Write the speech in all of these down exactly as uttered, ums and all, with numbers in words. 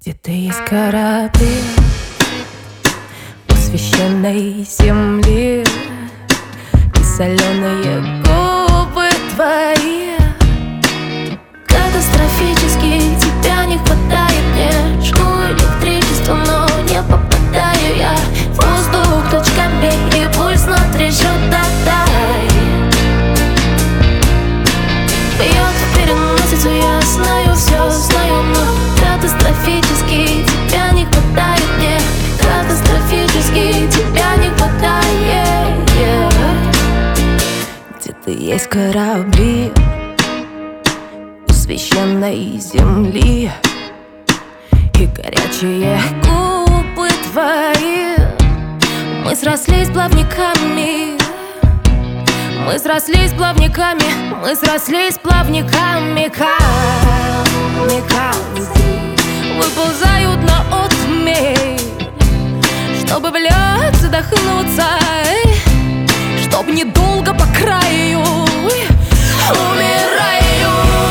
Где-то есть корабли у священной земли, и соленые губы твои. Катастрофически тебя не хватает мне. Жгу электричество, но не попадаю я в воздух точками, и пульс внутри шутатай. Бьет в переносицу, я знаю все, знаю, но катастрофически тебя не хватает мне. Катастрофически тебя не хватает, yeah. Где-то есть корабли у священной земли, и горячие губы твои. Мы срослись плавниками, мы срослись плавниками, мы срослись плавниками, камни, камни выползают на отмель, чтобы в лед задохнуться, чтоб недолго по краю умираю.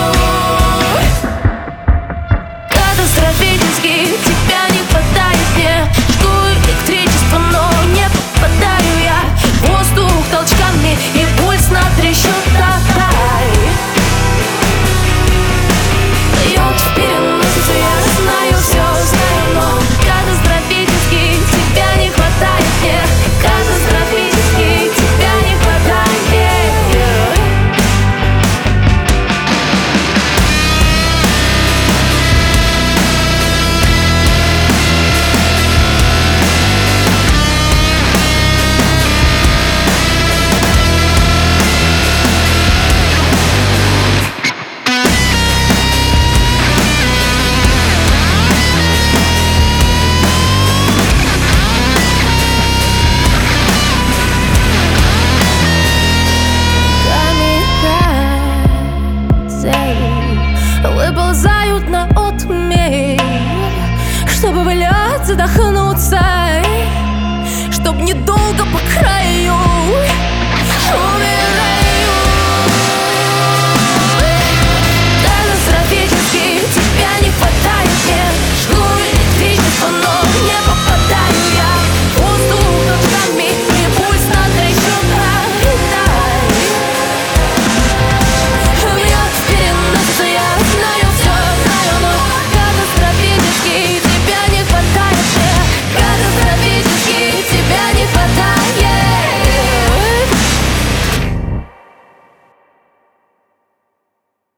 Катастрофически тебя не хватает мне. Жгу электричество, но не попадаю я в воздух толчками, и пульс внутри шутатай. Бьет в переносицу, я знаю все, знаю, но катастрофически тебя не хватает мне. Катастрофически тебя не хватает, yeah. Выползают на отмель, чтобы в лед задохнуться, чтоб недолго по краю